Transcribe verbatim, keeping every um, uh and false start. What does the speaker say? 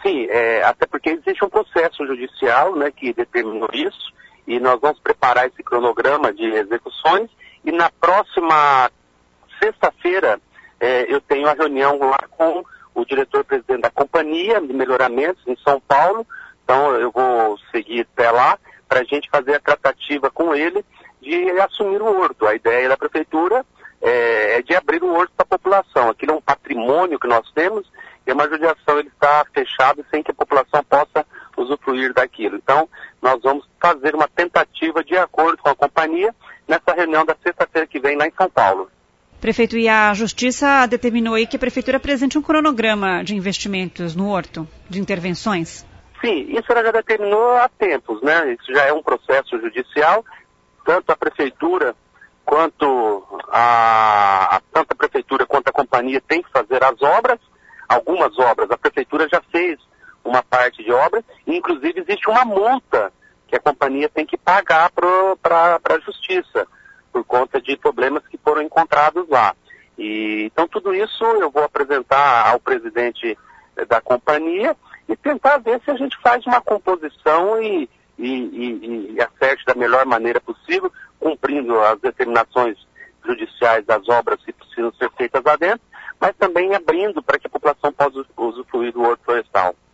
Sim, é, até porque existe um processo judicial, né, que determinou isso, e nós vamos preparar esse cronograma de execuções, e na próxima sexta-feira é, eu tenho a reunião lá com o diretor-presidente da companhia de melhoramentos em São Paulo, então eu vou seguir até lá para a gente fazer a tratativa com ele de assumir o horto. A ideia da prefeitura é, é de abrir o horto para a população. Aquilo é um patrimônio que nós temos e é uma judiação, ele está fechado sem que a população possa usufruir daquilo. Então, nós vamos fazer uma tentativa de acordo com a companhia nessa reunião da sexta-feira que vem lá em São Paulo. Prefeito, e a Justiça determinou aí que a Prefeitura apresente um cronograma de investimentos no horto, de intervenções? Sim, isso ela já determinou há tempos, né? Isso já é um processo judicial, tanto a Prefeitura quanto a, a, tanto a Prefeitura quanto a companhia tem que fazer as obras, algumas obras, a Prefeitura já fez uma parte de obras, e inclusive existe uma multa que a companhia tem que pagar para a Justiça, por conta de problemas que foram encontrados lá. E, então tudo isso eu vou apresentar ao presidente da companhia e tentar ver se a gente faz uma composição e, e, e, e acerte da melhor maneira possível, cumprindo as determinações judiciais das obras que precisam ser feitas lá dentro, mas também abrindo para que a população possa usufruir do horto florestal.